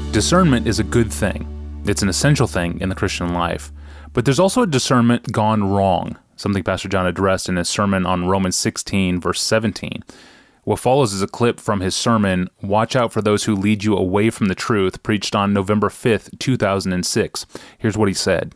Discernment is a good thing. It's an essential thing in the Christian life. But there's also a discernment gone wrong, something Pastor John addressed in his sermon on Romans 16, verse 17. What follows is a clip from his sermon, Watch Out for Those Who Lead You Away from the Truth, preached on November 5th, 2006. Here's what he said.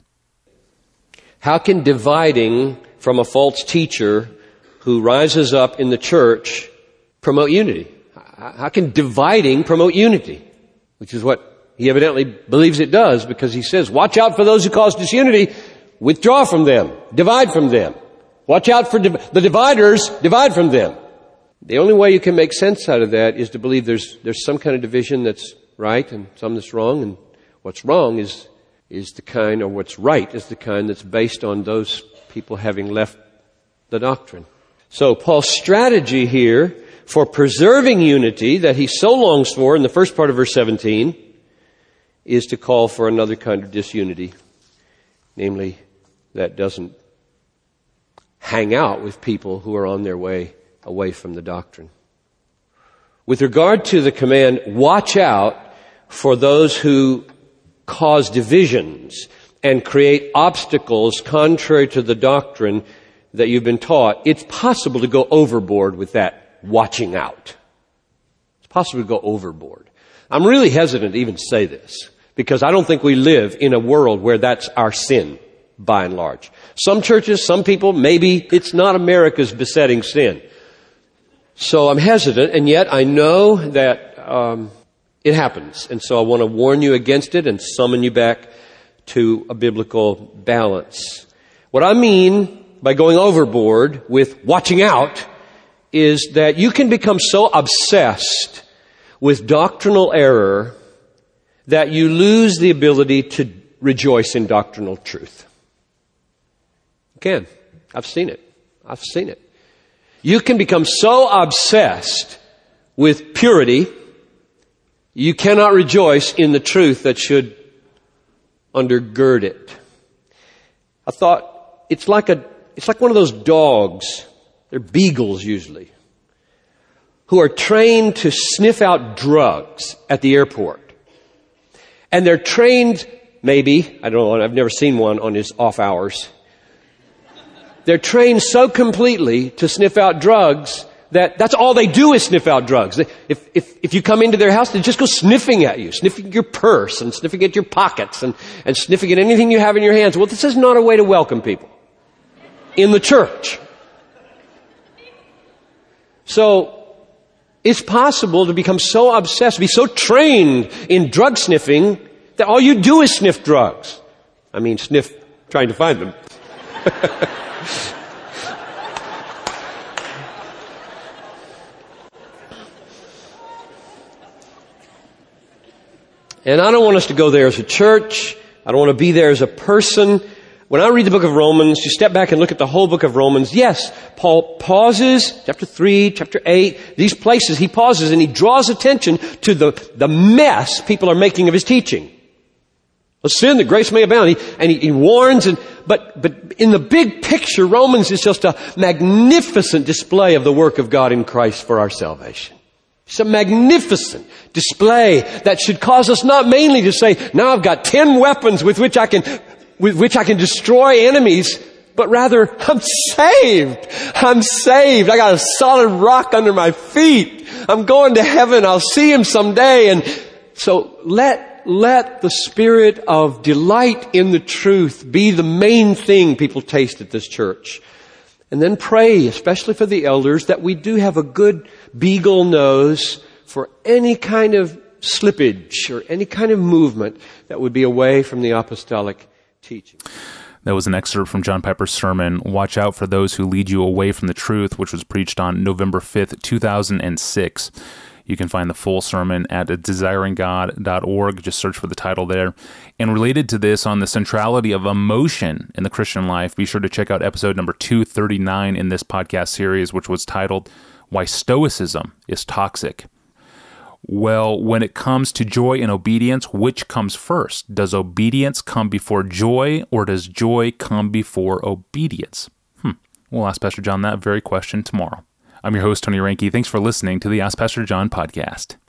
How can dividing from a false teacher who rises up in the church promote unity? How can dividing promote unity? Which is what he evidently believes it does, because he says, watch out for those who cause disunity, withdraw from them, divide from them. Watch out for the dividers, divide from them. The only way you can make sense out of that is to believe there's some kind of division that's right and some that's wrong, and what's wrong is the kind, or what's right is the kind that's based on those people having left the doctrine. So Paul's strategy here for preserving unity that he so longs for in the first part of verse 17 is to call for another kind of disunity, namely that doesn't hang out with people who are on their way away from the doctrine. With regard to the command, watch out for those who cause divisions and create obstacles contrary to the doctrine that you've been taught, it's possible to go overboard with that watching out. It's possible to go overboard. I'm really hesitant to even say this, because I don't think we live in a world where that's our sin, by and large. Some churches, some people, maybe it's not America's besetting sin. So I'm hesitant, and yet I know that it happens. And so I want to warn you against it and summon you back to a biblical balance. What I mean by going overboard with watching out is that you can become so obsessed with doctrinal error that you lose the ability to rejoice in doctrinal truth. You can. I've seen it. You can become so obsessed with purity, you cannot rejoice in the truth that should undergird it. I thought it's like one of those dogs. They're beagles usually, who are trained to sniff out drugs at the airport. And they're trained, maybe, I don't know, I've never seen one on his off hours. They're trained so completely to sniff out drugs that that's all they do is sniff out drugs. If you come into their house, they just go sniffing at you, sniffing your purse and sniffing at your pockets and sniffing at anything you have in your hands. Well, this is not a way to welcome people in the church. So it's possible to become so obsessed, be so trained in drug sniffing that all you do is sniff drugs. I mean, sniff trying to find them. And I don't want us to go there as a church. I don't want to be there as a person. When I read the book of Romans, you step back and look at the whole book of Romans. Yes, Paul pauses, chapter 3, chapter 8, these places he pauses and he draws attention to the mess people are making of his teaching. A sin that grace may abound. He warns, but in the big picture, Romans is just a magnificent display of the work of God in Christ for our salvation. It's a magnificent display that should cause us not mainly to say, now I've got 10 weapons with which I can destroy enemies, but rather, I'm saved. I got a solid rock under my feet. I'm going to heaven. I'll see Him someday. And so let the spirit of delight in the truth be the main thing people taste at this church. And then pray, especially for the elders, that we do have a good beagle nose for any kind of slippage or any kind of movement that would be away from the apostolic teaching. That was an excerpt from John Piper's sermon, Watch Out for Those Who Lead You Away from the Truth, which was preached on November 5th, 2006. You can find the full sermon at desiringgod.org. Just search for the title there. And related to this, on the centrality of emotion in the Christian life, be sure to check out episode number 239 in this podcast series, which was titled, Why Stoicism is Toxic. Well, when it comes to joy and obedience, which comes first? Does obedience come before joy, or does joy come before obedience? We'll ask Pastor John that very question tomorrow. I'm your host, Tony Reinke. Thanks for listening to the Ask Pastor John podcast.